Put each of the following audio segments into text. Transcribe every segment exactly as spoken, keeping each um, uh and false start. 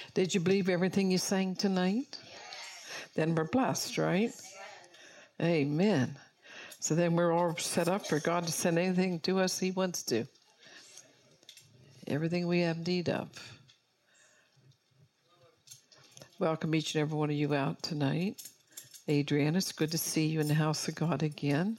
Did you believe everything you sang tonight? Then we're blessed, right? Amen. So then we're all set up for God to send anything to us He wants to. Everything we have need of. Welcome each and every one of you out tonight. Adrienne, it's good to see you in the house of God again.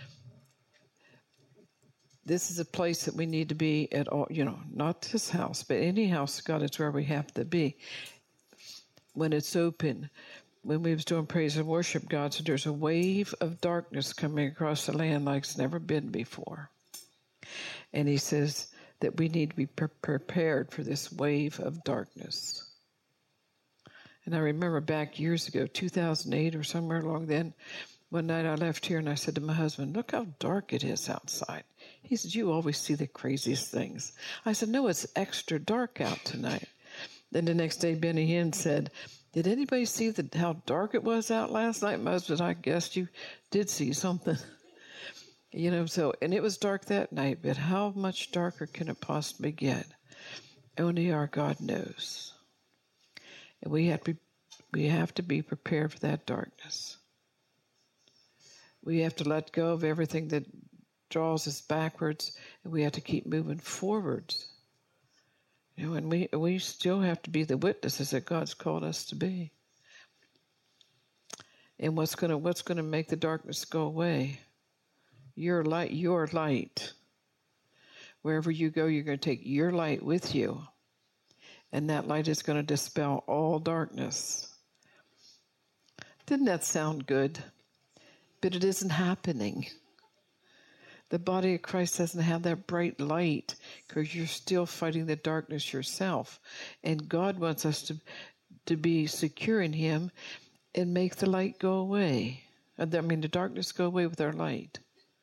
This is a place that we need to be at all, you know, not this house, but any house of God, it's where we have to be. When it's open, when we was doing praise and worship, God said there's a wave of darkness coming across the land like it's never been before. And He says that we need to be pre- prepared for this wave of darkness. And I remember back years ago, two thousand eight or somewhere along then, one night I left here and I said to my husband, look how dark it is outside. He said, you always see the craziest things. I said, no, it's extra dark out tonight. Then the next day, Benny Hinn said, did anybody see the, how dark it was out last night? My husband, I guess you did see something. You know, so, and it was dark that night, but how much darker can it possibly get? Only our God knows. And we have to be, we have to be prepared for that darkness. We have to let go of everything that draws us backwards, and we have to keep moving forwards. You know, and we we still have to be the witnesses that God's called us to be. And what's gonna what's gonna make the darkness go away? Your light, your light. Wherever you go, you're going to take your light with you, and that light is going to dispel all darkness. Didn't that sound good? But it isn't happening. The body of Christ doesn't have that bright light because you're still fighting the darkness yourself. And God wants us to, to be secure in Him and make the light go away. I mean, the darkness go away with our light.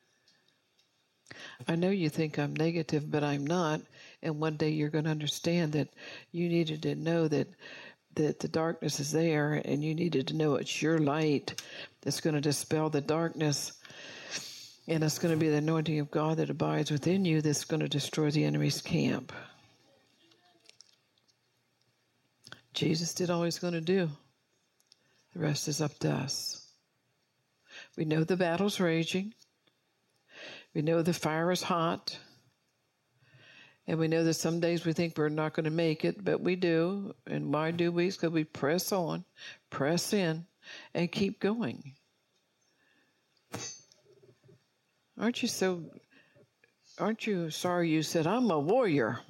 I know you think I'm negative, but I'm not. And one day you're going to understand that you needed to know that that the darkness is there, and you needed to know it's your light that's going to dispel the darkness, and it's going to be the anointing of God that abides within you that's going to destroy the enemy's camp. Jesus did all He's going to do. The rest is up to us. We know the battle's raging. We know the fire is hot. And we know that some days we think we're not going to make it, but we do. And why do we? It's because we press on, press in, and keep going. Aren't you so, aren't you sorry you said, I'm a warrior.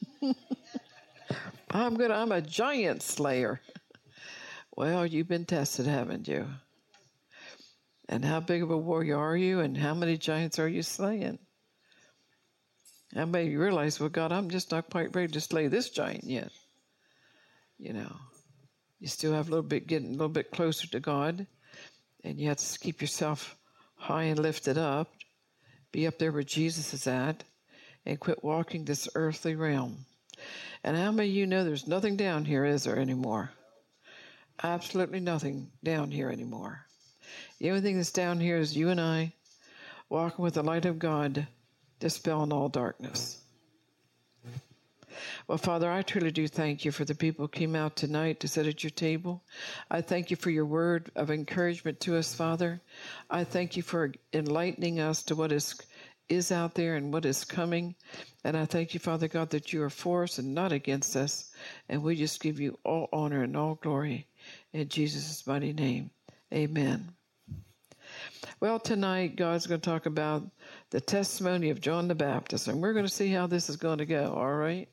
I'm gonna, I'm a giant slayer. Well, you've been tested, haven't you? And how big of a warrior are you? And how many giants are you slaying? How many you realize, well, God, I'm just not quite ready to slay this giant yet. You know, you still have a little bit, getting a little bit closer to God, and you have to keep yourself high and lifted up. Be up there where Jesus is at, and quit walking this earthly realm. And how many of you know there's nothing down here, is there, anymore? Absolutely nothing down here anymore. The only thing that's down here is you and I walking with the light of God, dispelling all darkness. Well, Father, I truly do thank you for the people who came out tonight to sit at your table. I thank you for your word of encouragement to us, Father. I thank you for enlightening us to what is is out there and what is coming. And I thank you, Father God, that you are for us and not against us. And we just give you all honor and all glory in Jesus' mighty name. Amen. Well, tonight, God's going to talk about the testimony of John the Baptist, and we're going to see how this is going to go, all right?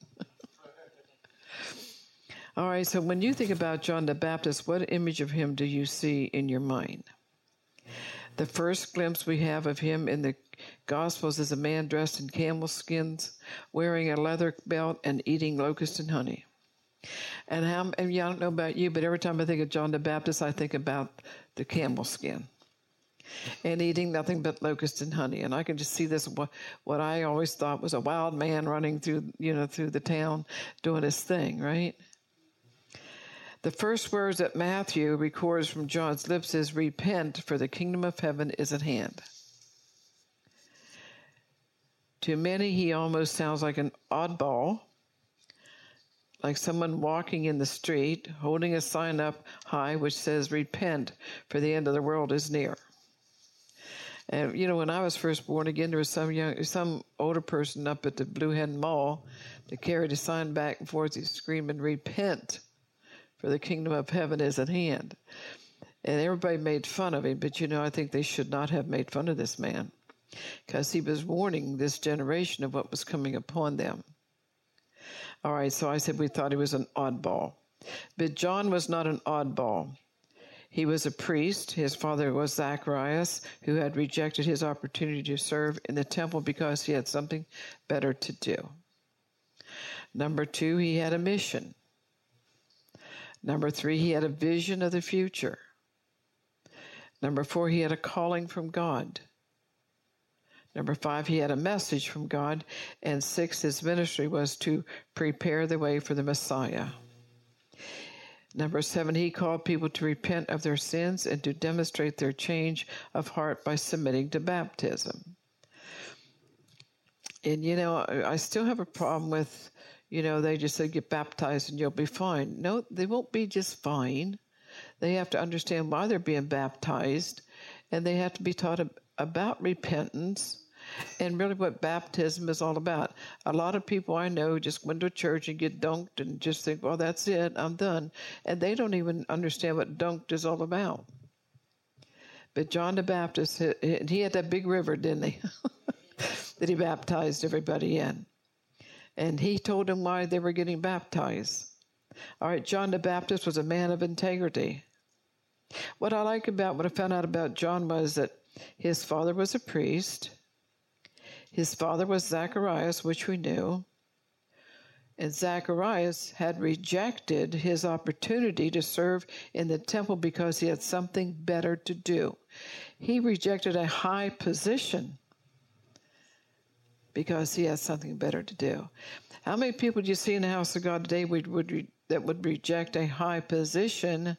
All right, so when you think about John the Baptist, what image of him do you see in your mind? The first glimpse we have of him in the Gospels is a man dressed in camel skins, wearing a leather belt, and eating locust and honey. And, how, and yeah, I don't know about you, but every time I think of John the Baptist, I think about the camel skin. And eating nothing but locust and honey. And I can just see this, what I always thought was a wild man running through, you know, through the town doing his thing, right? The first words that Matthew records from John's lips is, repent, for the kingdom of heaven is at hand. To many, he almost sounds like an oddball, like someone walking in the street, holding a sign up high which says, "Repent, for the end of the world is near." And, you know, when I was first born again, there was some young, some older person up at the Blue Hen Mall that carried a sign back and forth. He's screaming, "Repent, for the kingdom of heaven is at hand." And everybody made fun of him, but, you know, I think they should not have made fun of this man, because he was warning this generation of what was coming upon them. All right, so I said we thought he was an oddball. But John was not an oddball. He was a priest. His father was Zacharias, who had rejected his opportunity to serve in the temple because he had something better to do. Number two, he had a mission. Number three, he had a vision of the future. Number four, he had a calling from God. Number five, he had a message from God. And six, his ministry was to prepare the way for the Messiah. Number seven, he called people to repent of their sins and to demonstrate their change of heart by submitting to baptism. And, you know, I still have a problem with, you know, they just said, get baptized and you'll be fine. No, they won't be just fine. They have to understand why they're being baptized, and they have to be taught about repentance and really what baptism is all about. A lot of people I know just went to church and get dunked and just think, well, that's it, I'm done. And they don't even understand what dunked is all about. But John the Baptist, he had that big river, didn't he? that he baptized everybody in. And he told them why they were getting baptized. All right, John the Baptist was a man of integrity. What I like about what I found out about John was that his father was a priest. His father was Zacharias, which we knew. And Zacharias had rejected his opportunity to serve in the temple because he had something better to do. He rejected a high position because he had something better to do. How many people do you see in the house of God today would, would re, that would reject a high position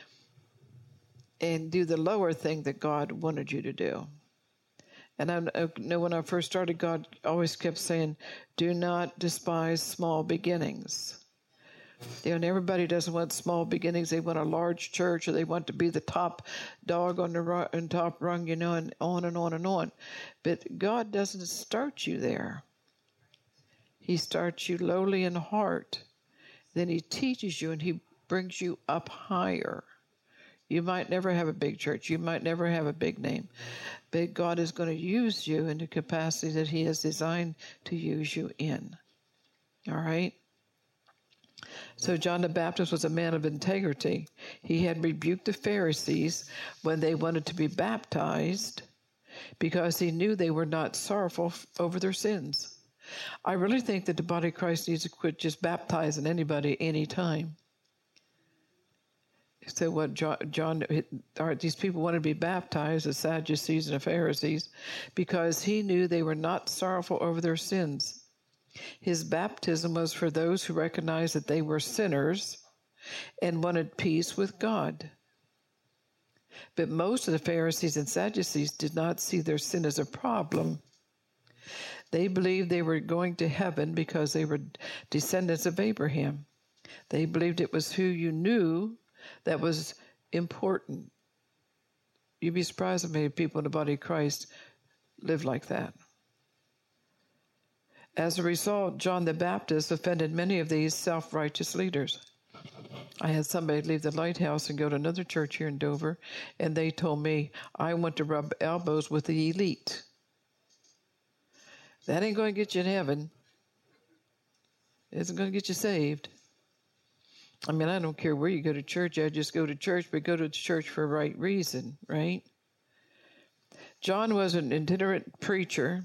and do the lower thing that God wanted you to do? And I know when I first started, God always kept saying, do not despise small beginnings. You know, and everybody doesn't want small beginnings. They want a large church, or they want to be the top dog on the rung, on top rung, you know, and on and on and on. But God doesn't start you there. He starts you lowly in heart. Then he teaches you and he brings you up higher. You might never have a big church. You might never have a big name. But God is going to use you in the capacity that he has designed to use you in. All right? So John the Baptist was a man of integrity. He had rebuked the Pharisees when they wanted to be baptized because he knew they were not sorrowful over their sins. I really think that the body of Christ needs to quit just baptizing anybody anytime. So what John, John these people wanted to be baptized, the Sadducees and the Pharisees, because he knew they were not sorrowful over their sins. His baptism was for those who recognized that they were sinners and wanted peace with God. But most of the Pharisees and Sadducees did not see their sin as a problem. They believed they were going to heaven because they were descendants of Abraham. They believed it was who you knew that was important. You'd be surprised how many people in the body of Christ live like that. As a result, John the Baptist offended many of these self-righteous leaders. I had somebody leave the Lighthouse and go to another church here in Dover, and they told me, I want to rub elbows with the elite. That ain't going to get you in heaven. It isn't going to get you saved. I mean, I don't care where you go to church. I just go to church, but go to church for a right reason, right? John was an itinerant preacher.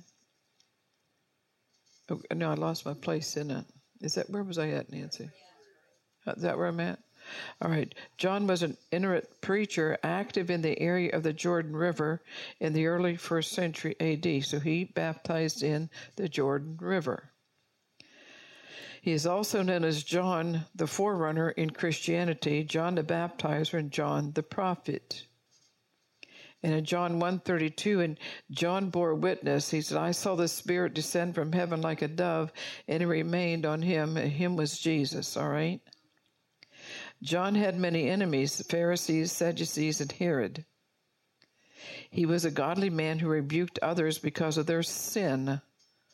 Oh, no, I lost my place in it. Is that, where was I at, Nancy? Is that where I'm at? All right. John was an itinerant preacher active in the area of the Jordan River in the early first century A D. So he baptized in the Jordan River. He is also known as John the Forerunner in Christianity, John the Baptizer, and John the Prophet. And in John one thirty-two, and John bore witness. He said, I saw the Spirit descend from heaven like a dove, and it remained on him. And him was Jesus, all right? John had many enemies, the Pharisees, Sadducees, and Herod. He was a godly man who rebuked others because of their sin.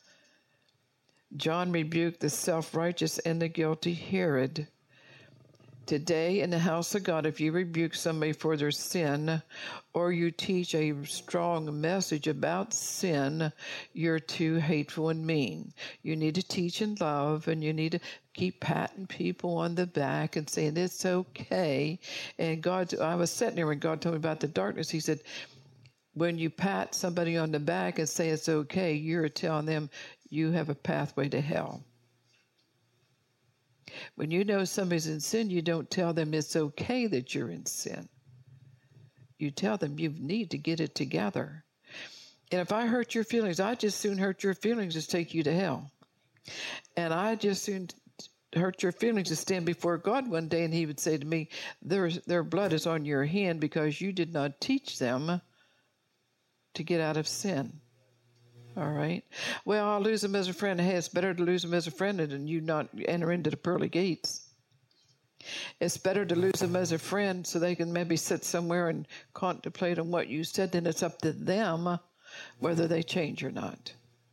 John rebuked the self-righteous and the guilty Herod. Today in the house of God, if you rebuke somebody for their sin, or you teach a strong message about sin, you're too hateful and mean. You need to teach in love, and you need to keep patting people on the back and saying it's okay. And God, I was sitting there when God told me about the darkness. He said, when you pat somebody on the back and say it's okay, you're telling them you have a pathway to hell. When you know somebody's in sin, you don't tell them it's okay that you're in sin. You tell them you need to get it together. And if I hurt your feelings, I just soon hurt your feelings as take you to hell. And I just soon hurt your feelings to stand before God one day and he would say to me, their, their blood is on your hand because you did not teach them to get out of sin. All right. Well, I'll lose them as a friend. Hey, it's better to lose them as a friend than you not enter into the pearly gates. It's better to lose them as a friend so they can maybe sit somewhere and contemplate on what you said. Then it's up to them whether they change or not.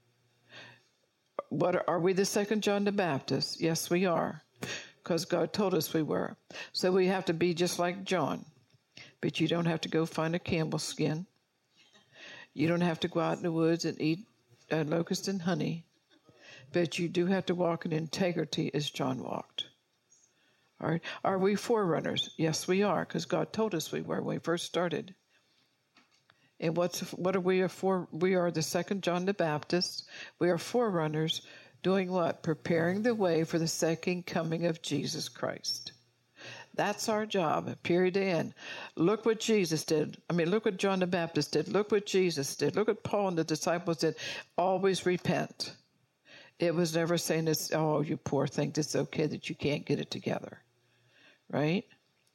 What are, are we the second John the Baptist? Yes, we are, because God told us we were. So we have to be just like John. But you don't have to go find a camel skin. You don't have to go out in the woods and eat uh, locust and honey, but you do have to walk in integrity as John walked. All right. Are we forerunners? Yes, we are, because God told us we were when we first started. And what's what are we for? We are the second John the Baptist. We are forerunners, doing what? Preparing the way for the second coming of Jesus Christ. That's our job, period, end. Look what Jesus did. I mean, look what John the Baptist did. Look what Jesus did. Look what Paul and the disciples did. Always repent. It was never saying this, oh, you poor thing, it's okay that you can't get it together. Right?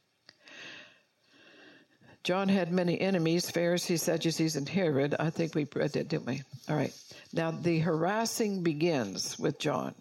John had many enemies, Pharisees, Sadducees, and Herod. I think we read that, didn't we? All right. Now, the harassing begins with John.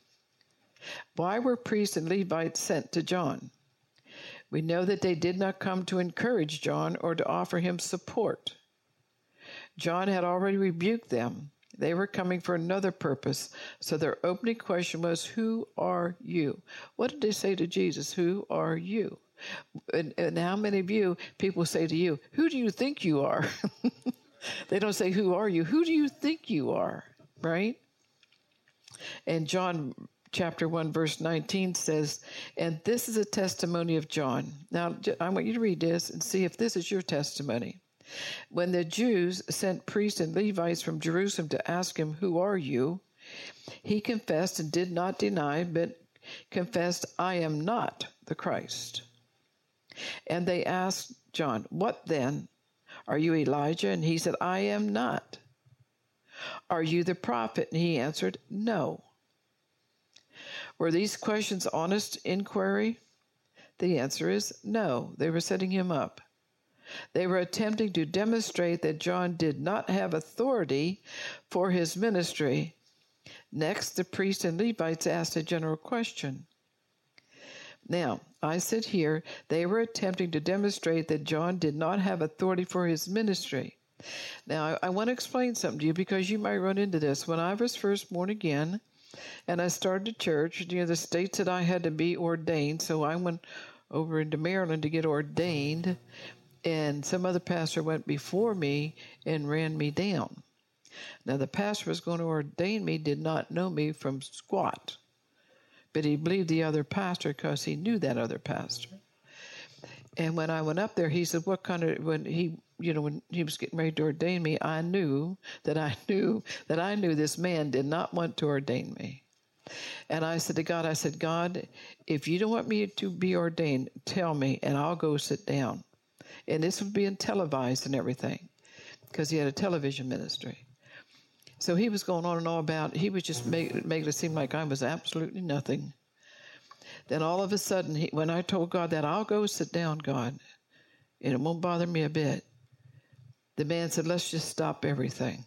Why were priests and Levites sent to John? We know that they did not come to encourage John or to offer him support. John had already rebuked them. They were coming for another purpose. So their opening question was, who are you? What did they say to Jesus? Who are you? And, and how many of you, people say to you, who do you think you are? They don't say, who are you? Who do you think you are? Right? And John chapter one, verse nineteen says, and this is a testimony of John. Now, I want you to read this and see if this is your testimony. When the Jews sent priests and Levites from Jerusalem to ask him, who are you? He confessed and did not deny, but confessed, I am not the Christ. And they asked John, what then? Are you Elijah? And he said, I am not. Are you the prophet? And he answered, no. Were these questions honest inquiry? The answer is no. They were setting him up. They were attempting to demonstrate that John did not have authority for his ministry. Next, the priests and Levites asked a general question. Now, I said here, they were attempting to demonstrate that John did not have authority for his ministry. Now, I, I want to explain something to you because you might run into this. When I was first born again, and I started a church, you know, the state said I had to be ordained, so I went over into Maryland to get ordained, and some other pastor went before me and ran me down. Now, the pastor who was going to ordain me did not know me from squat, but he believed the other pastor because he knew that other pastor. And when I went up there, he said, what kind of, when he, you know, when he was getting ready to ordain me, I knew that I knew that I knew this man did not want to ordain me. And I said to God, I said, God, if you don't want me to be ordained, tell me, and I'll go sit down. And this was being televised and everything, because he had a television ministry. So he was going on and on about, he was just make, making it seem like I was absolutely nothing. Then all of a sudden, he, when I told God that, I'll go sit down, God, and it won't bother me a bit. The man said, let's just stop everything.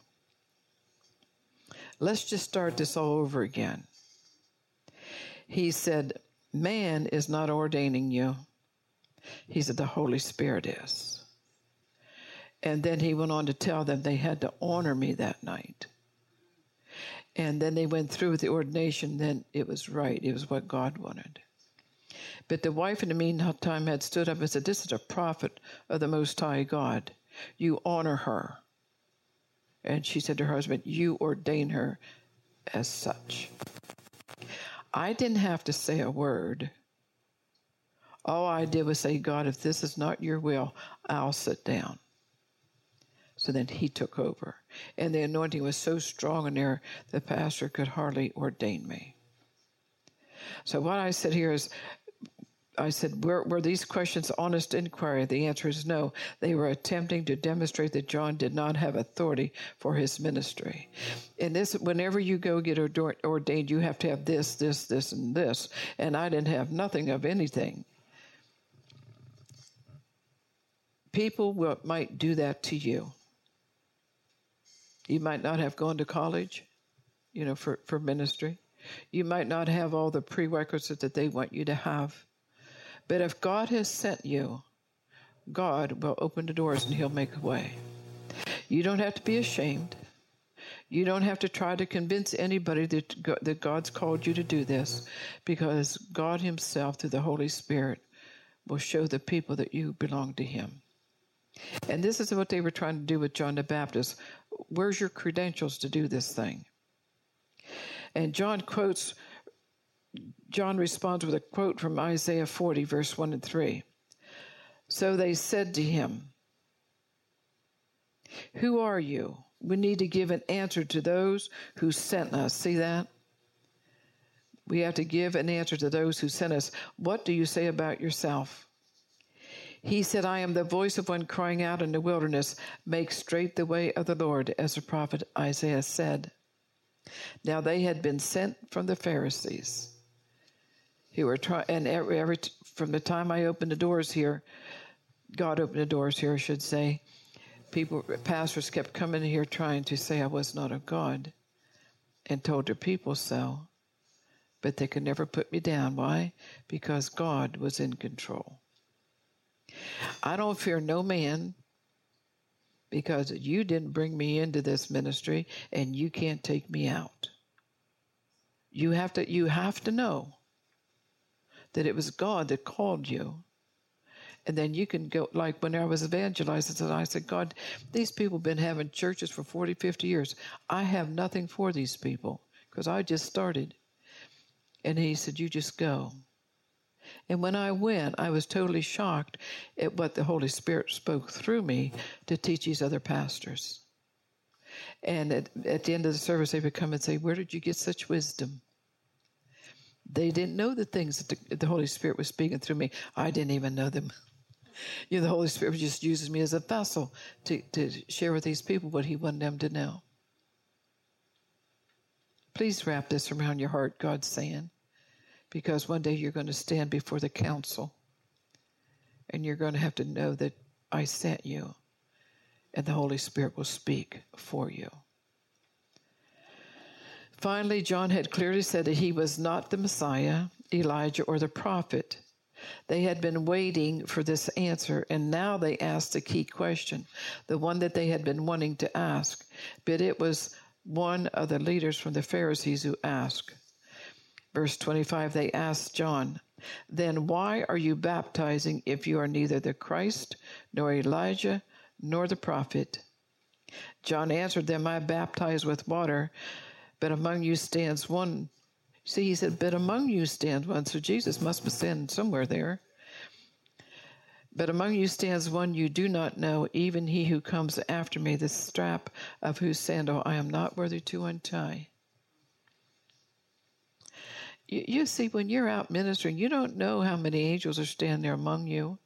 Let's just start this all over again. He said, man is not ordaining you. He said, the Holy Spirit is. And then he went on to tell them they had to honor me that night. And then they went through with the ordination. Then it was right. It was what God wanted. But the wife in the meantime had stood up and said, this is a prophet of the Most High God. You honor her. And she said to her husband, you ordain her as such. I didn't have to say a word. All I did was say, God, if this is not your will, I'll sit down. So then he took over. And the anointing was so strong in there, the pastor could hardly ordain me. So what I said here is, I said, were, were these questions honest inquiry? The answer is no. They were attempting to demonstrate that John did not have authority for his ministry. And this, whenever you go get ordained, you have to have this, this, this, and this. And I didn't have nothing of anything. People will, might do that to you. You might not have gone to college, you know, for, for ministry. You might not have all the prerequisites that they want you to have. But if God has sent you, God will open the doors and he'll make a way. You don't have to be ashamed. You don't have to try to convince anybody that, God, that God's called you to do this, because God himself, through the Holy Spirit, will show the people that you belong to him. And this is what they were trying to do with John the Baptist. Where's your credentials to do this thing? And John quotes, John responds with a quote from Isaiah forty, verse one and three. So they said to him, who are you? We need to give an answer to those who sent us. See that? We have to give an answer to those who sent us. What do you say about yourself? He said, I am the voice of one crying out in the wilderness, make straight the way of the Lord, as the prophet Isaiah said. Now they had been sent from the Pharisees, who were trying, and every, every from the time I opened the doors here, God opened the doors here, I should say, people, pastors kept coming here trying to say I was not of God, and told their people so, but they could never put me down. Why? Because God was in control. I don't fear no man, because you didn't bring me into this ministry, and you can't take me out. You have to, you have to know that it was God that called you. And then you can go, like when I was evangelizing, I said, God, these people have been having churches for forty, fifty years. I have nothing for these people, because I just started. And he said, you just go. And when I went, I was totally shocked at what the Holy Spirit spoke through me to teach these other pastors. And at, at the end of the service, they would come and say, where did you get such wisdom? They didn't know the things that the, the Holy Spirit was speaking through me. I didn't even know them. You know, the Holy Spirit just uses me as a vessel to, to share with these people what he wanted them to know. Please wrap this around your heart, God's saying. Because one day you're going to stand before the council, and you're going to have to know that I sent you, and the Holy Spirit will speak for you. Finally, John had clearly said that he was not the Messiah, Elijah, or the prophet. They had been waiting for this answer, and now they asked the key question, the one that they had been wanting to ask. But it was one of the leaders from the Pharisees who asked. Verse twenty-five, they asked John, then why are you baptizing if you are neither the Christ, nor Elijah, nor the prophet? John answered them, I baptize with water, but among you stands one. See, he said, but among you stands one. So Jesus must be standing somewhere there. But among you stands one you do not know, even he who comes after me, the strap of whose sandal I am not worthy to untie. You, you see, when you're out ministering, you don't know how many angels are standing there among you.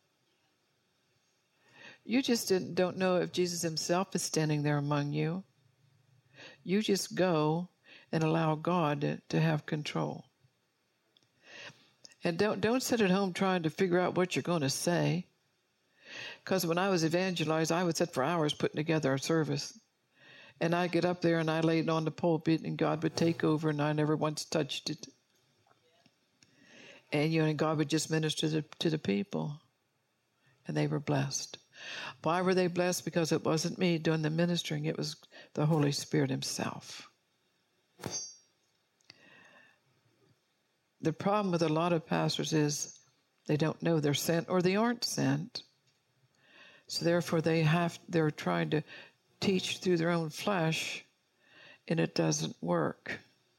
You just didn't, don't know if Jesus himself is standing there among you. You just go and allow God to, to have control. And don't don't sit at home trying to figure out what you're going to say. Because when I was evangelized, I would sit for hours putting together a service. And I'd get up there and I laid on the pulpit and God would take over and I never once touched it. And, you know, and God would just minister to the, to the people. And they were blessed. Why were they blessed? Because it wasn't me doing the ministering. It was the Holy Spirit himself. The problem with a lot of pastors is they don't know they're sent or they aren't sent. So therefore they have, they're trying to teach through their own flesh, and it doesn't work.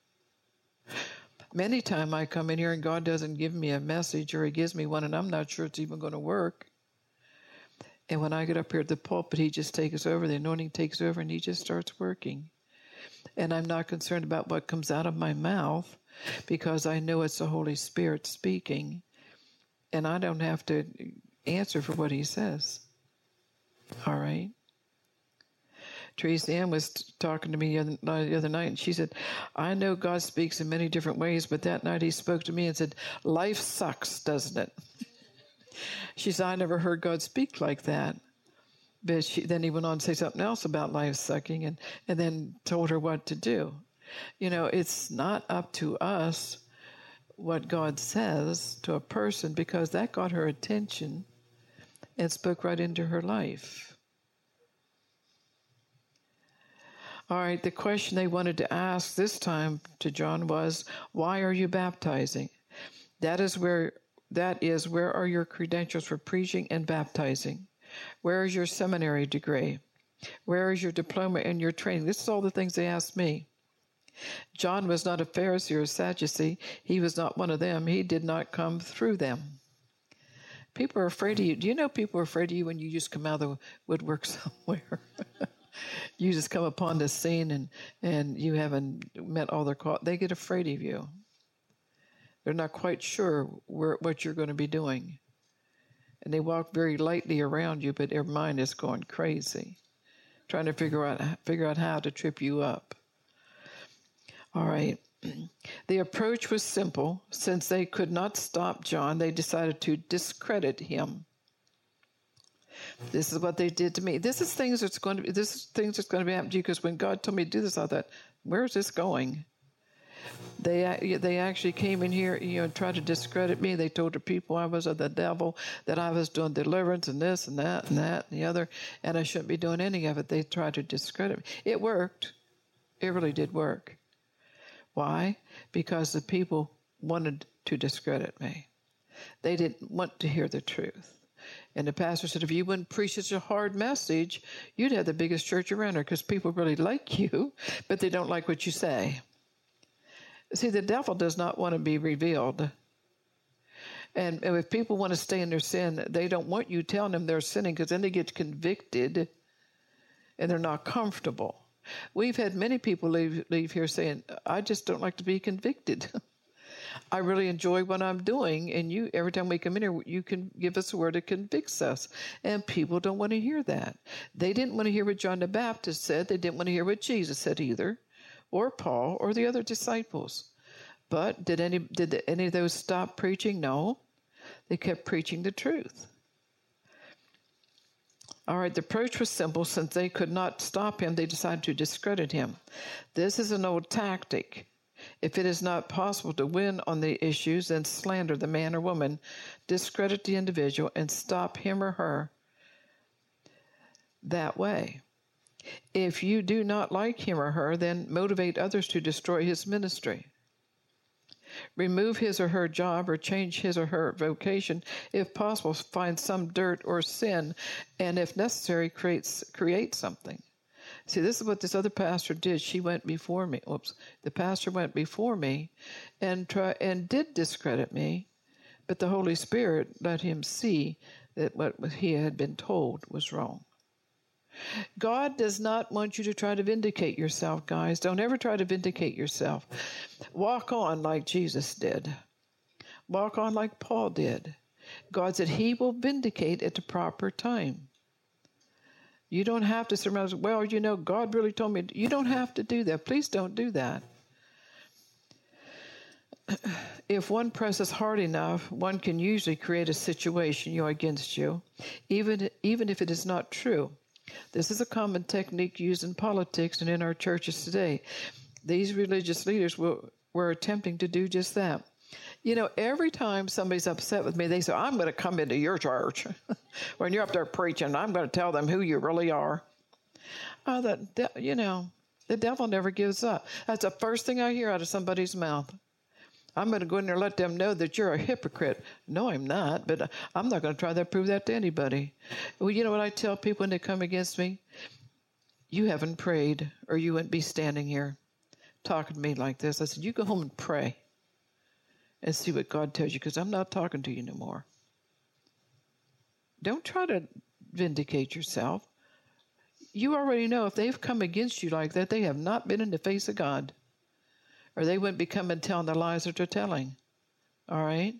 Many times I come in here and God doesn't give me a message, or he gives me one and I'm not sure it's even going to work. And when I get up here at the pulpit, he just takes over, the anointing takes over, and he just starts working. And I'm not concerned about what comes out of my mouth because I know it's the Holy Spirit speaking, and I don't have to answer for what he says. All right? Teresa Ann was talking to me the other, the other night, and she said, I know God speaks in many different ways, but that night he spoke to me and said, life sucks, doesn't it? She said, I never heard God speak like that. But she, then he went on to say something else about life sucking and, and then told her what to do. You know, it's not up to us what God says to a person, because that got her attention and spoke right into her life. All right, the question they wanted to ask this time to John was, why are you baptizing? That is where, that is, where are your credentials for preaching and baptizing? Where is your seminary degree? Where is your diploma and your training? This is all the things they asked me. John was not a Pharisee or a Sadducee. He was not one of them. He did not come through them. People are afraid of you. Do you know people are afraid of you when you just come out of the woodwork somewhere? You just come upon the scene and, and you haven't met all their call. They get afraid of you. They're not quite sure where, what you're going to be doing. And they walk very lightly around you, but their mind is going crazy, trying to figure out figure out how to trip you up. All right. The approach was simple. Since they could not stop John, they decided to discredit him. This is what they did to me. This is things that's going to be. This is things that's going to be happening to you. Because when God told me to do this, I thought, "Where's this going?" They they actually came in here, you know, and tried to discredit me. They told the people I was of the devil, that I was doing deliverance and this and that and that and the other, and I shouldn't be doing any of it. They tried to discredit me. It worked. It really did work. Why? Because the people wanted to discredit me. They didn't want to hear the truth. And the pastor said, if you wouldn't preach such a hard message, you'd have the biggest church around here, because people really like you, but they don't like what you say. See, the devil does not want to be revealed. And if people want to stay in their sin, they don't want you telling them they're sinning, because then they get convicted and they're not comfortable. We've had many people leave, leave here saying, I just don't like to be convicted. I really enjoy what I'm doing, and you, every time we come in here, you can give us a word that convicts us. And people don't want to hear that. They didn't want to hear what John the Baptist said. They didn't want to hear what Jesus said either, or Paul, or the other disciples. But did any did any of those stop preaching? No. They kept preaching the truth. All right, the approach was simple. Since they could not stop him, they decided to discredit him. This is an old tactic. If it is not possible to win on the issues, then slander the man or woman, discredit the individual, and stop him or her that way. If you do not like him or her, then motivate others to destroy his ministry. Remove his or her job or change his or her vocation. If possible, find some dirt or sin, and if necessary, create, create something. See, this is what this other pastor did. She went before me. Oops. The pastor went before me and try, and did discredit me, but the Holy Spirit let him see that what he had been told was wrong. God does not want you to try to vindicate yourself, guys. Don't ever try to vindicate yourself. Walk on like Jesus did. Walk on like Paul did. God said he will vindicate at the proper time. You don't have to surround, well, you know, God really told me. You don't have to do that. Please don't do that. if one presses hard enough, one can usually create a situation you know, against you, even, even if it is not true. This is a common technique used in politics and in our churches today. These religious leaders were, were attempting to do just that. You know, every time somebody's upset with me, they say, I'm going to come into your church when you're up there preaching. I'm going to tell them who you really are. Oh, that, de- you know, the devil never gives up. That's the first thing I hear out of somebody's mouth. I'm going to go in there and let them know that you're a hypocrite. No, I'm not, but I'm not going to try to prove that to anybody. Well, you know what I tell people when they come against me? You haven't prayed, or you wouldn't be standing here talking to me like this. I said, you go home and pray and see what God tells you, because I'm not talking to you no more. Don't try to vindicate yourself. You already know if they've come against you like that, they have not been in the face of God, or they wouldn't be coming and telling the lies that they're telling. All right?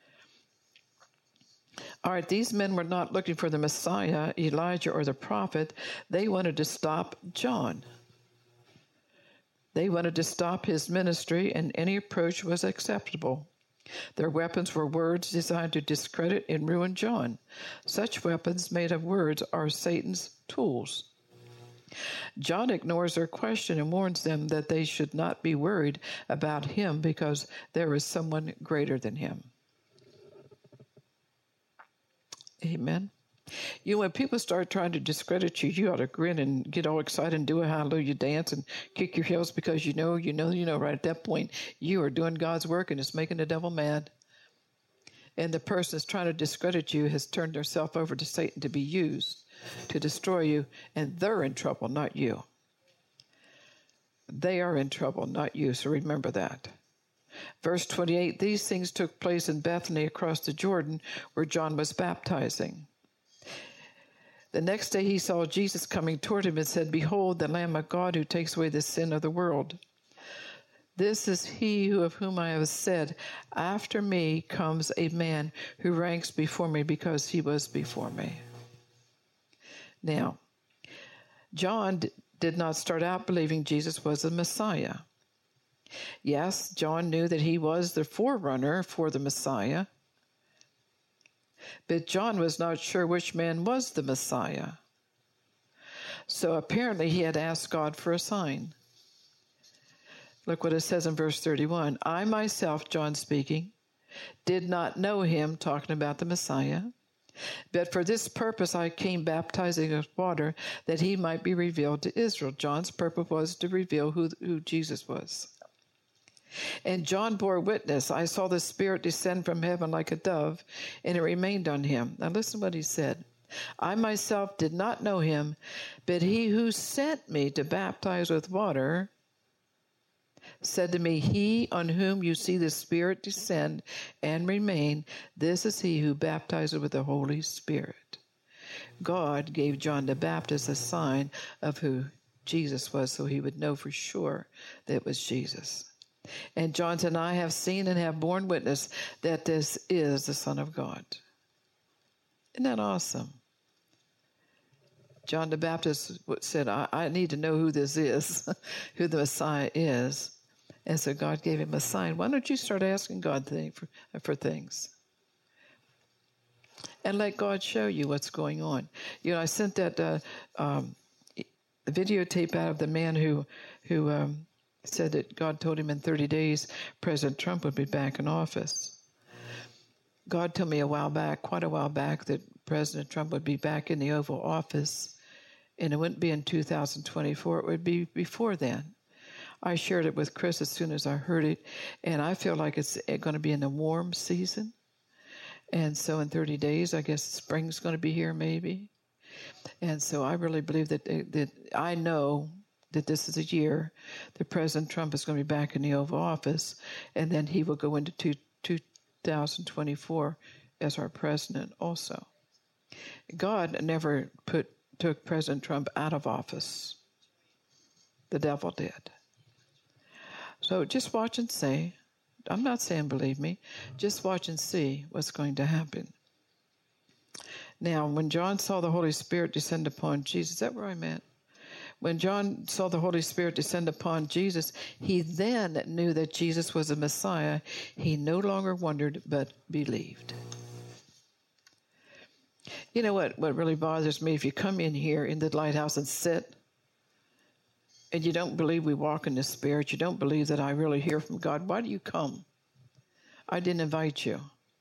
All right, these men were not looking for the Messiah, Elijah, or the prophet. They wanted to stop John. They wanted to stop his ministry, and any approach was acceptable. Their weapons were words designed to discredit and ruin John. Such weapons made of words are Satan's tools. John ignores their question and warns them that they should not be worried about him because there is someone greater than him. Amen. You know, when people start trying to discredit you, you ought to grin and get all excited and do a hallelujah dance and kick your heels, because you know, you know, you know, right at that point, you are doing God's work and it's making the devil mad. And the person that's trying to discredit you has turned themselves over to Satan to be used to destroy you, and they're in trouble, not you. They are in trouble, not you, so remember that. Verse twenty-eight, these things took place in Bethany across the Jordan where John was baptizing. The next day he saw Jesus coming toward him and said, behold, the Lamb of God who takes away the sin of the world. This is he who, of whom I have said, after me comes a man who ranks before me because he was before me. Now, John d- did not start out believing Jesus was the Messiah. Yes, John knew that he was the forerunner for the Messiah, but John was not sure which man was the Messiah. So apparently he had asked God for a sign. Look what it says in verse thirty-one. I myself, John speaking, did not know him, talking about the Messiah, but for this purpose I came baptizing with water, that he might be revealed to Israel. John's purpose was to reveal who, who Jesus was. And John bore witness. I saw the Spirit descend from heaven like a dove, and it remained on him. Now listen what he said. I myself did not know him, but he who sent me to baptize with water said to me, he on whom you see the Spirit descend and remain, this is he who baptizes with the Holy Spirit. God gave John the Baptist a sign of who Jesus was, so he would know for sure that it was Jesus. And John said, I have seen and have borne witness that this is the Son of God. Isn't that awesome? John the Baptist said, I, I need to know who this is, who the Messiah is. And so God gave him a sign. Why don't you start asking God for, for things? And let God show you what's going on. You know, I sent that uh, um, videotape out of the man who, who um, said that God told him in thirty days President Trump would be back in office. God told me a while back, quite a while back, that President Trump would be back in the Oval Office, and it wouldn't be in two thousand twenty-four, it would be before then. I shared it with Chris as soon as I heard it, and I feel like it's going to be in the warm season. And so in thirty days, I guess spring's going to be here maybe. And so I really believe that, that I know that this is a year that President Trump is going to be back in the Oval Office, and then he will go into two, two thousand twenty-four as our president also. God never put took President Trump out of office. The devil did. So just watch and see. I'm not saying believe me. Just watch and see what's going to happen. Now, when John saw the Holy Spirit descend upon Jesus, is that where I'm at? When John saw the Holy Spirit descend upon Jesus, he then knew that Jesus was the Messiah. He no longer wondered, but believed. You know what, what really bothers me? If you come in here in the lighthouse and sit, and you don't believe we walk in the Spirit, you don't believe that I really hear from God, why do you come? I didn't invite you.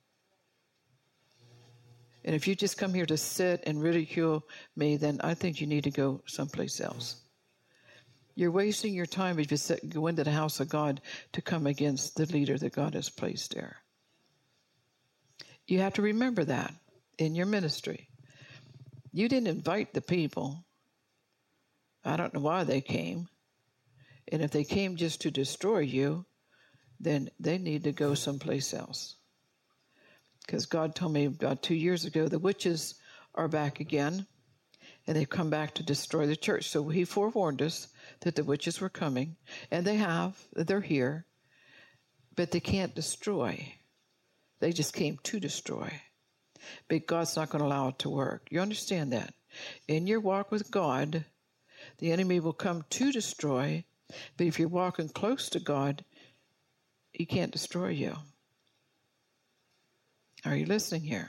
And if you just come here to sit and ridicule me, then I think you need to go someplace else. You're wasting your time if you sit, go into the house of God to come against the leader that God has placed there. You have to remember that in your ministry. You didn't invite the people. I don't know why they came. And if they came just to destroy you, then they need to go someplace else. Because God told me about two years ago, the witches are back again, and they've come back to destroy the church. So he forewarned us that the witches were coming, and they have, they're here, but they can't destroy. They just came to destroy. But God's not going to allow it to work. You understand that? In your walk with God, the enemy will come to destroy, but if you're walking close to God, he can't destroy you. Are you listening here?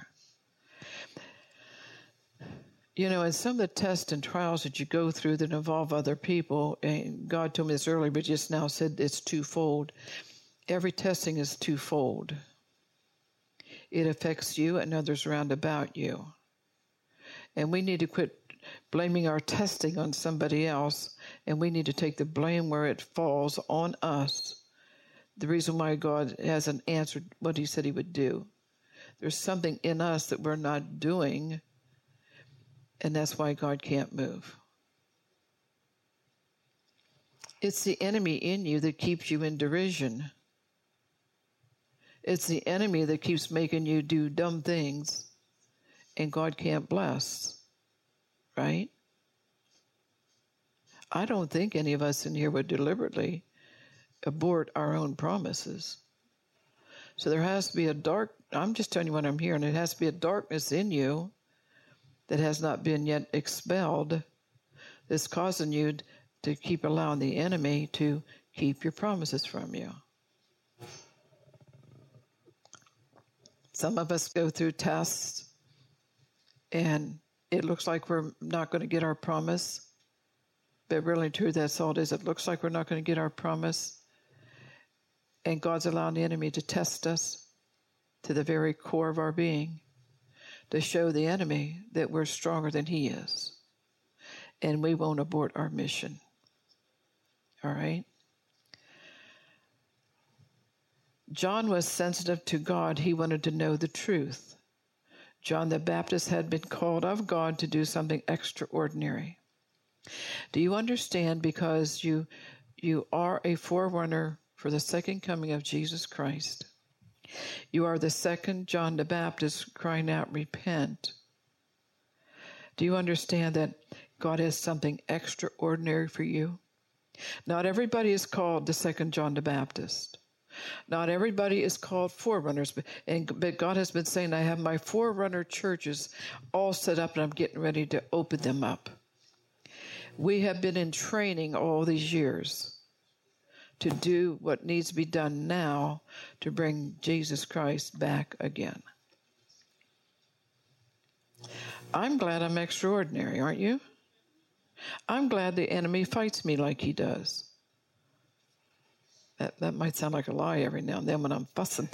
You know, in some of the tests and trials that you go through that involve other people, and God told me this earlier, but just now said it's twofold. Every testing is twofold. It affects you and others around about you. And we need to quit blaming our testing on somebody else, and we need to take the blame where it falls on us. The reason why God hasn't answered what he said he would do. There's something in us that we're not doing, and that's why God can't move. It's the enemy in you that keeps you in derision. It's the enemy that keeps making you do dumb things, and God can't bless, right? I don't think any of us in here would deliberately abort our own promises. So there has to be a dark, I'm just telling you what I'm hearing, it has to be a darkness in you that has not been yet expelled that's causing you to keep allowing the enemy to keep your promises from you. Some of us go through tests and it looks like we're not going to get our promise, but really true, that's all it is. It looks like we're not going to get our promise. And God's allowing the enemy to test us to the very core of our being, to show the enemy that we're stronger than he is. And we won't abort our mission. All right? John was sensitive to God. He wanted to know the truth. John the Baptist had been called of God to do something extraordinary. Do you understand? Because you, you are a forerunner for the second coming of Jesus Christ. You are the second John the Baptist crying out, repent. Do you understand that God has something extraordinary for you? Not everybody is called the second John the Baptist. Not everybody is called forerunners, but, and, but God has been saying, I have my forerunner churches all set up and I'm getting ready to open them up. We have been in training all these years to do what needs to be done now to bring Jesus Christ back again. I'm glad I'm extraordinary, aren't you? I'm glad the enemy fights me like he does. That, that might sound like a lie every now and then when I'm fussing.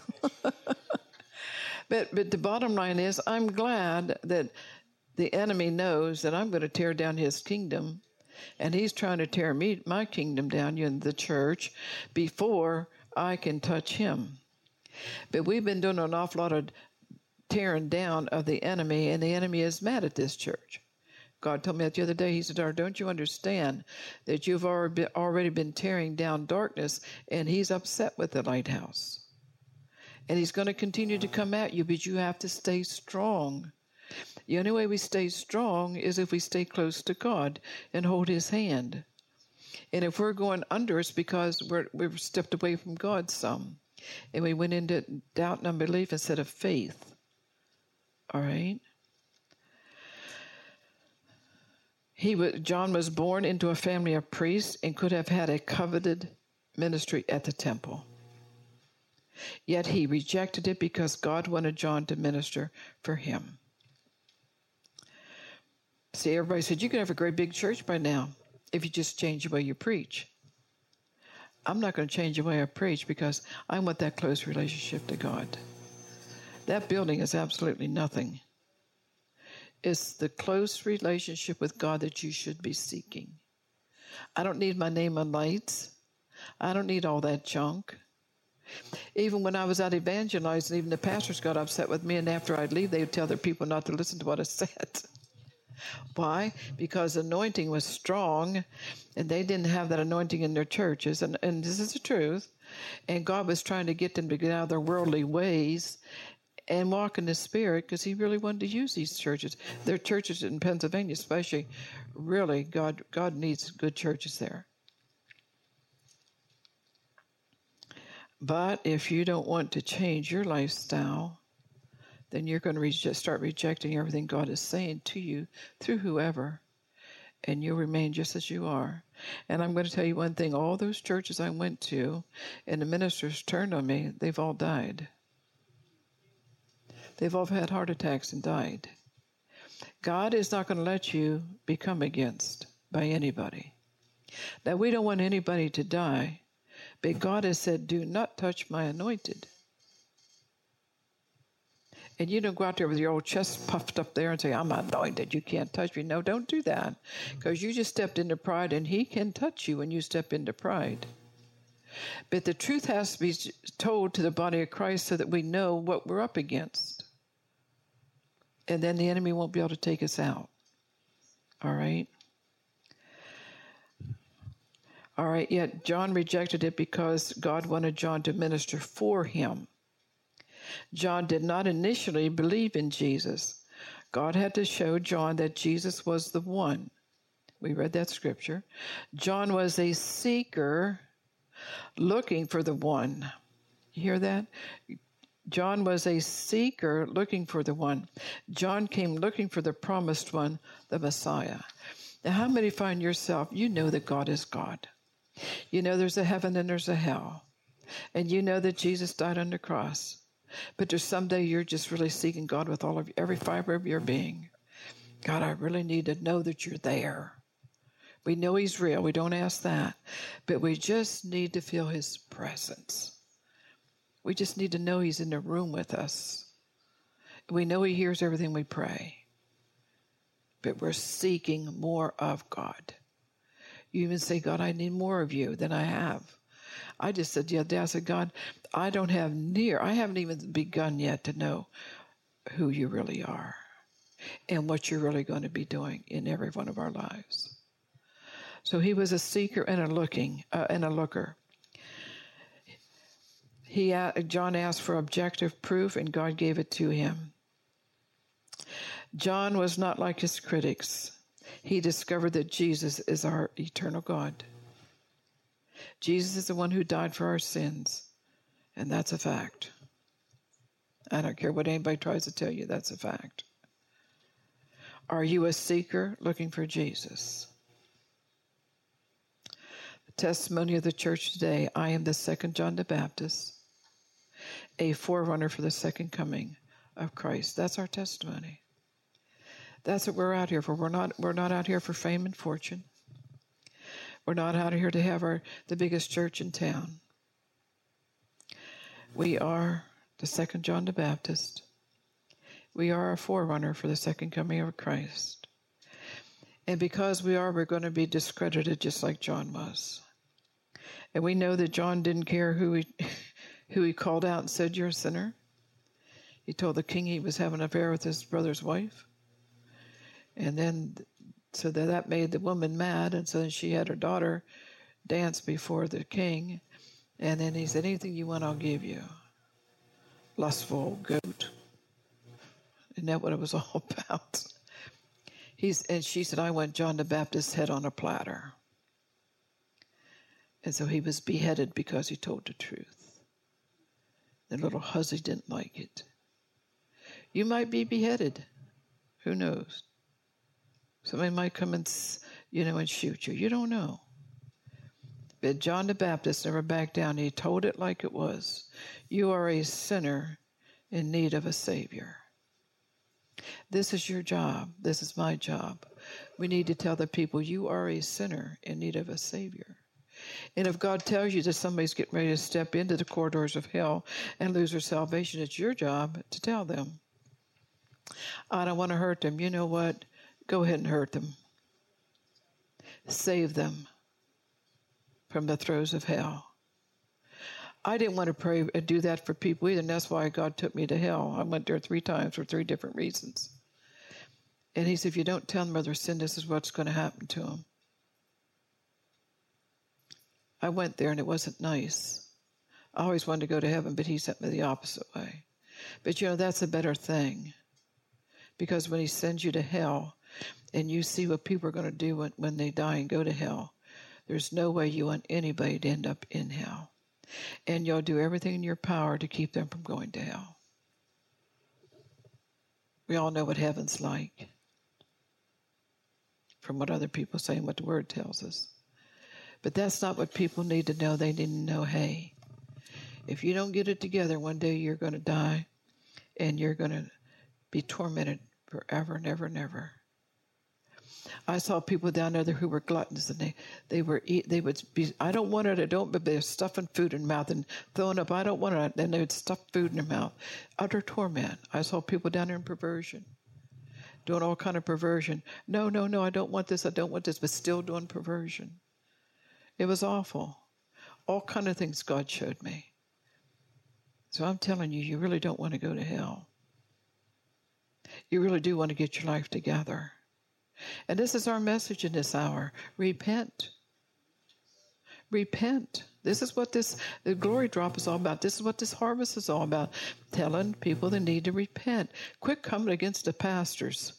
but, but the bottom line is, I'm glad that the enemy knows that I'm going to tear down his kingdom, and he's trying to tear me, my kingdom down in the church before I can touch him. But we've been doing an awful lot of tearing down of the enemy, and the enemy is mad at this church. God told me that the other day. He said, don't you understand that you've already been tearing down darkness, and he's upset with the lighthouse. And he's going to continue to come at you, but you have to stay strong. The only way we stay strong is if we stay close to God and hold his hand. And if we're going under, it's because we're, we've stepped away from God some. And we went into doubt and unbelief instead of faith. All right? He was, John was born into a family of priests and could have had a coveted ministry at the temple. Yet he rejected it because God wanted John to minister for him. See, everybody said, you could have a great big church by now if you just change the way you preach. I'm not going to change the way I preach because I want that close relationship to God. That building is absolutely nothing. It's the close relationship with God that you should be seeking. I don't need my name on lights. I don't need all that junk. Even when I was out evangelizing, even the pastors got upset with me, and after I'd leave, they would tell their people not to listen to what I said. Why? Because anointing was strong, and they didn't have that anointing in their churches, and, and this is the truth. And God was trying to get them to get out of their worldly ways and walk in the Spirit, because he really wanted to use these churches. Their churches in Pennsylvania especially, really, God, God needs good churches there. But if you don't want to change your lifestyle, then you're going to re- start rejecting everything God is saying to you through whoever, and you'll remain just as you are. And I'm going to tell you one thing. All those churches I went to and the ministers turned on me, they've all died. They've all had heart attacks and died. God is not going to let you be come against by anybody. Now, we don't want anybody to die, but God has said, do not touch my anointed. And you don't go out there with your old chest puffed up there and say, I'm anointed, you can't touch me. No, don't do that, because you just stepped into pride, and he can touch you when you step into pride. But the truth has to be told to the body of Christ so that we know what we're up against. And then the enemy won't be able to take us out. All right? All right, yet John rejected it because God wanted John to minister for him. John did not initially believe in Jesus. God had to show John that Jesus was the one. We read that scripture. John was a seeker looking for the one. You hear that? John was a seeker looking for the one. John came looking for the promised one, the Messiah. Now, how many find yourself, you know that God is God. You know there's a heaven and there's a hell. And you know that Jesus died on the cross. But there's someday you're just really seeking God with all of every fiber of your being. God, I really need to know that you're there. We know he's real. We don't ask that. But we just need to feel his presence. We just need to know he's in the room with us. We know he hears everything we pray. But we're seeking more of God. You even say, God, I need more of you than I have. I just said the other day, I said, God, I don't have near, I haven't even begun yet to know who you really are and what you're really going to be doing in every one of our lives. So he was a seeker and a looking, uh, and a looker. He, uh, John asked for objective proof, and God gave it to him. John was not like his critics. He discovered that Jesus is our eternal God. Jesus is the one who died for our sins, and that's a fact. I don't care what anybody tries to tell you, that's a fact. Are you a seeker looking for Jesus? The testimony of the church today, I am the second John the Baptist, a forerunner for the second coming of Christ. That's our testimony. That's what we're out here for. We're not, we're not out here for fame and fortune. We're not out here to have our the biggest church in town. We are the second John the Baptist. We are a forerunner for the second coming of Christ. And because we are, we're going to be discredited just like John was. And we know that John didn't care who he, who he called out and said, you're a sinner. He told the king he was having an affair with his brother's wife. And then, so that, that made the woman mad, and so then she had her daughter dance before the king. And then he said, anything you want, I'll give you. Lustful goat. Isn't that what it was all about? He's, and she said, I want John the Baptist's head on a platter. And so he was beheaded because he told the truth. The little hussy didn't like it. You might be beheaded. Who knows? Somebody might come and, you know, and shoot you. You don't know. But John the Baptist never backed down. He told it like it was. You are a sinner in need of a Savior. This is your job. This is my job. We need to tell the people, you are a sinner in need of a Savior. And if God tells you that somebody's getting ready to step into the corridors of hell and lose their salvation, it's your job to tell them. I don't want to hurt them. You know what? Go ahead and hurt them. Save them from the throes of hell. I didn't want to pray and do that for people either, and that's why God took me to hell. I went there three times for three different reasons. And he said, if you don't tell them of their sin, this is what's going to happen to them. I went there, and it wasn't nice. I always wanted to go to heaven, but he sent me the opposite way. But, you know, that's a better thing. Because when he sends you to hell, and you see what people are going to do when, when they die and go to hell, there's no way you want anybody to end up in hell. And you'll do everything in your power to keep them from going to hell. We all know what heaven's like from what other people say and what the Word tells us. But that's not what people need to know. They need to know, hey, if you don't get it together, one day you're going to die and you're going to be tormented forever and ever and ever. I saw people down there who were gluttons, and they, they were eat, they would be, I don't want it, I don't, but they're stuffing food in their mouth and throwing up, I don't want it, and they would stuff food in their mouth. Utter torment. I saw people down there in perversion, doing all kind of perversion. No, no, no, I don't want this, I don't want this, but still doing perversion. It was awful. All kind of things God showed me. So I'm telling you, you really don't want to go to hell. You really do want to get your life together. And this is our message in this hour. Repent. Repent. This is what this the glory drop is all about. This is what this harvest is all about. Telling people they need to repent. Quit coming against the pastors.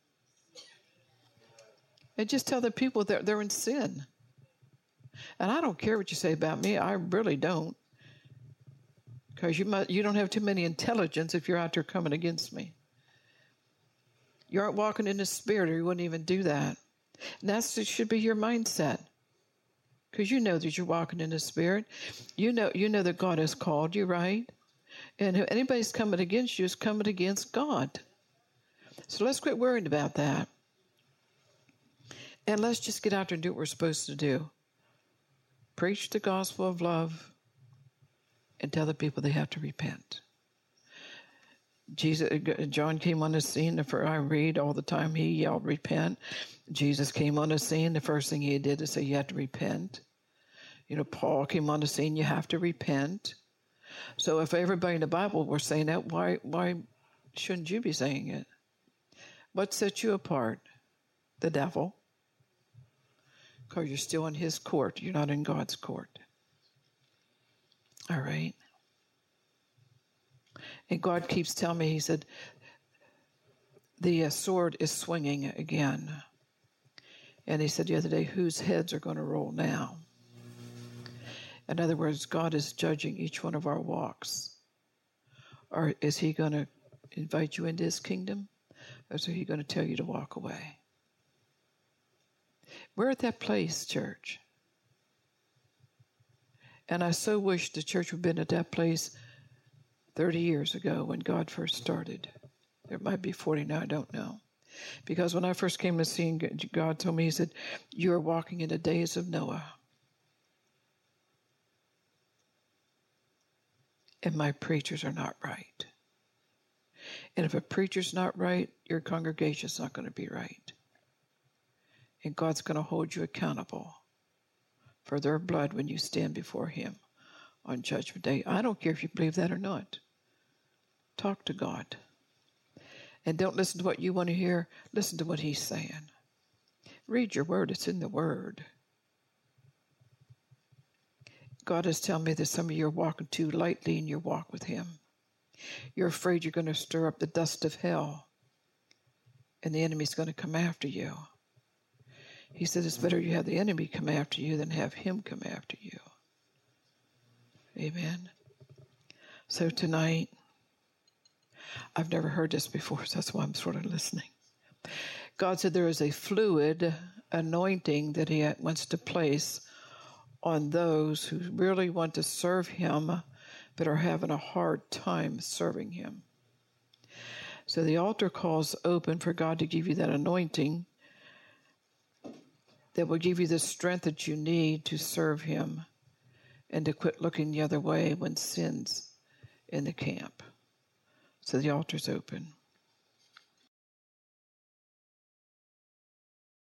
And just tell the people that they're in sin. And I don't care what you say about me. I really don't. Because you might, you don't have too many intelligence if you're out there coming against me. You aren't walking in the Spirit, or you wouldn't even do that. And that should be your mindset. Because you know that you're walking in the Spirit. You know you know that God has called you, right? And if anybody's coming against you is coming against God. So let's quit worrying about that. And let's just get out there and do what we're supposed to do. Preach the gospel of love and tell the people they have to repent. Jesus, John came on the scene. The first I read all the time, he yelled, repent. Jesus came on the scene. The first thing he did is say, you have to repent. You know, Paul came on the scene. You have to repent. So if everybody in the Bible were saying that, why, why shouldn't you be saying it? What sets you apart? The devil. Because you're still in his court. You're not in God's court. All right. And God keeps telling me, he said, the uh, sword is swinging again. And he said the other day, whose heads are going to roll now? In other words, God is judging each one of our walks. Or is he going to invite you into his kingdom? Or is he going to tell you to walk away? We're at that place, church. And I so wish the church would have been at that place thirty years ago when God first started. There might be forty now, I don't know. Because when I first came to see God told me, he said, you are walking in the days of Noah. And my preachers are not right. And if a preacher's not right, your congregation's not going to be right. And God's going to hold you accountable for their blood when you stand before him on Judgment Day. I don't care if you believe that or not. Talk to God. And don't listen to what you want to hear. Listen to what he's saying. Read your word. It's in the word. God is telling me that some of you are walking too lightly in your walk with him. You're afraid you're going to stir up the dust of hell. And the enemy's going to come after you. He said it's better you have the enemy come after you than have him come after you. Amen. So tonight, I've never heard this before, so that's why I'm sort of listening. God said there is a fluid anointing that he wants to place on those who really want to serve him but are having a hard time serving him. So the altar call's open for God to give you that anointing that will give you the strength that you need to serve him and to quit looking the other way when sin's in the camp. So the altar's open.